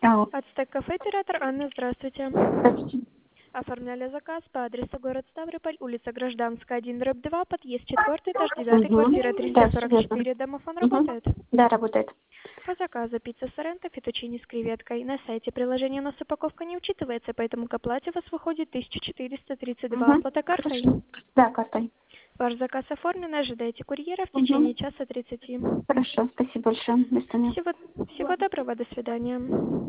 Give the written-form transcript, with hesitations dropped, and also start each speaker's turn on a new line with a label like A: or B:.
A: Алло.
B: Ацтек кафе, оператор Анна, здравствуйте.
A: Здравствуйте.
B: Оформляли заказ по адресу город Ставрополь, улица Гражданская, 1/2, подъезд 4, этаж 9, квартира
A: Да, все верно.
B: 344. Домофон
A: Угу.
B: работает?
A: Да, работает.
B: По заказу пицца Соренто, фетучини с креветкой. На сайте приложения у нас упаковка не учитывается, поэтому к оплате у вас выходит 1432.
A: Угу.
B: Оплата картой.
A: Хорошо. Да, картой.
B: Ваш заказ оформлен, ожидайте курьера в
A: Угу.
B: течение часа 30.
A: Хорошо, спасибо большое. До свидания.
B: Всего доброго, до свидания.